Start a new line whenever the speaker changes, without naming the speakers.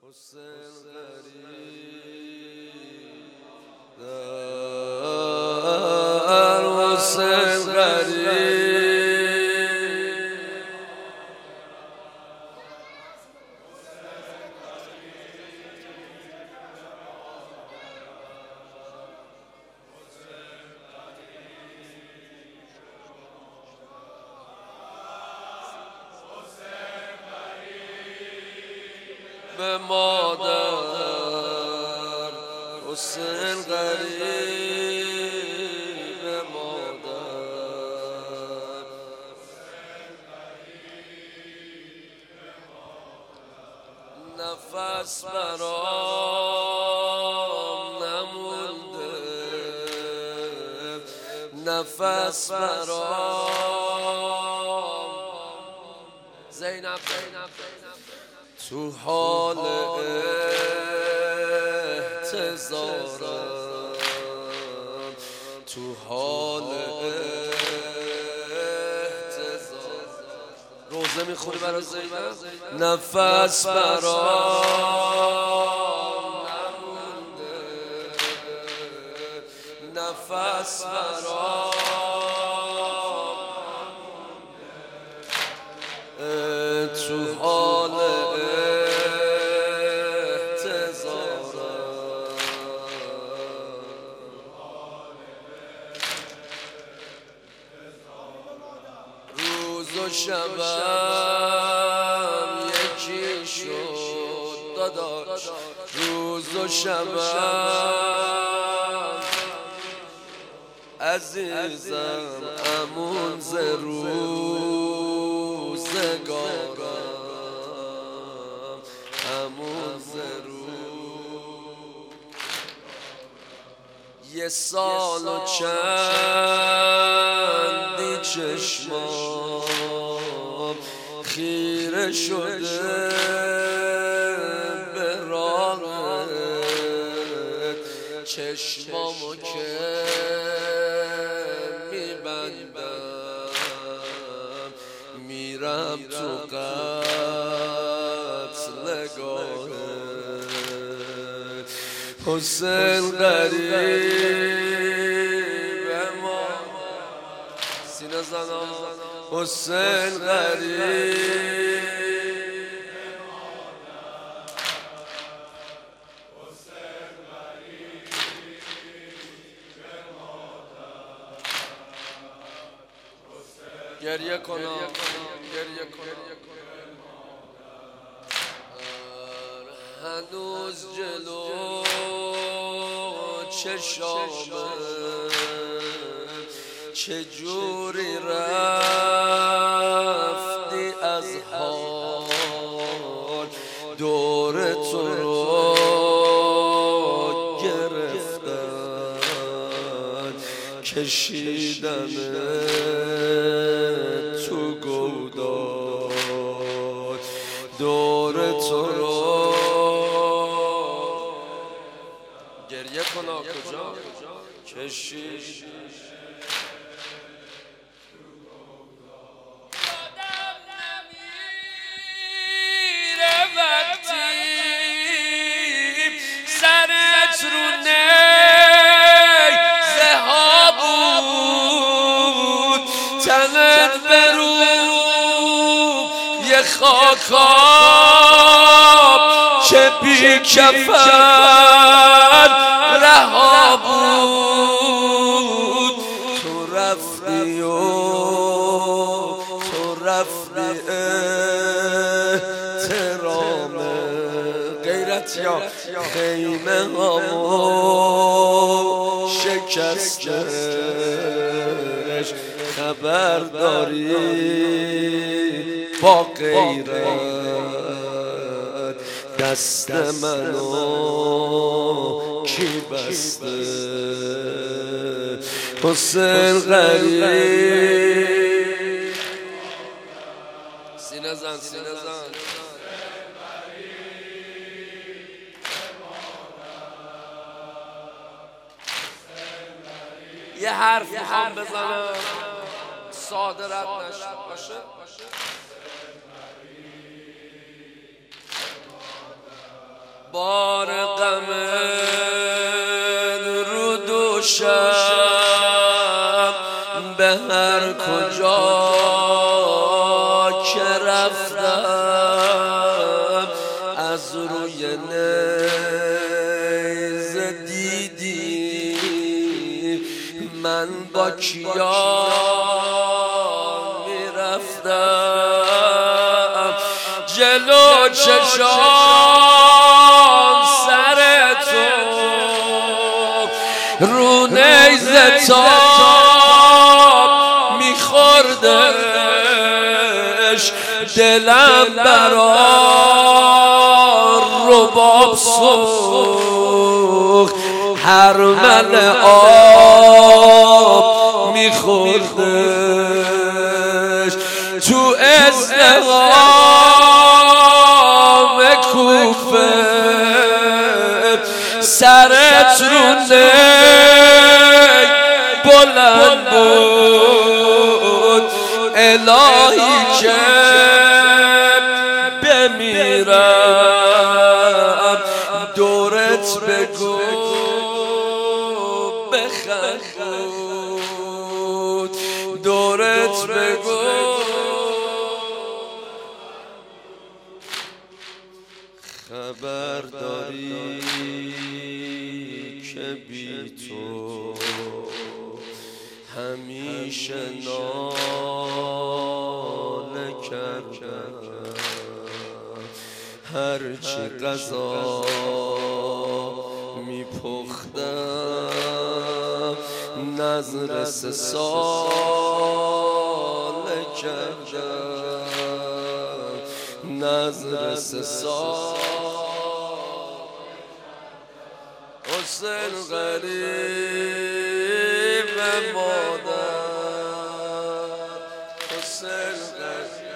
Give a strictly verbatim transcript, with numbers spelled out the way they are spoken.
حسین غریب در حسین غریب به مادر حسین غریب به مادر نفس برام نمونده نفس برام زینب زینب تو حال احتضارم تو حال احتضارم روزه میخونی برای زینب نفس برام نمونده نفس برام تو حال روز و شبم یکی شد داداش روز و شبم عزیزم امون ز روزگارم امون ز روز یه سال و چندی چشمام خیره شده به راهت چشمامو که میبندم میرم تو قتلگاهت حسین غریب ما سینه زنا حسین غریب گریه کنم گریه کنم هنوز جلو چشامه چجوری رفتی از حال دور تو رو گرفتن کشیدن تو گودال دور تو رو گریه کنا کجا کشید سرت رو نیزه ها بود تنت برو یه خاکاب که بی کفن رها بود تو رفتی و تو رفتی احترام غیرت یا خیمه هامو شکستش خبر داری با غیرت دست منو کی بسته حسین غریب سینه زن سینه زن یه حرف میخوام بزنم ساده رد نشد باشه بار غم رو دوشم به هر کجا که رفتم از روی نیزه دیدی من با کیا میرفتم جلو چشام سر تو رو نیزه تاب میخوردش دلم برا رباب سوخت هر من آب میخوردش تو ازدهام کوفه سرت رو نی بلند بود الهی که بمیرم دورت بگو بخند دورت بگو خبر داری که بی تو همیشه ناله کردم هرچی غذا میپختم نظر سه ساله کردم نظر سه سال حسین غریب مادر حسین غریب